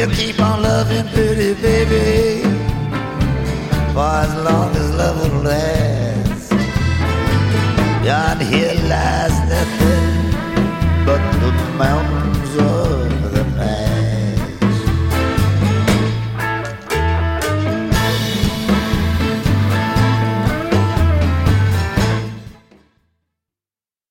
We'll keep on loving, pretty baby, for as long as love will last. Beyond here lies nothing but the mountain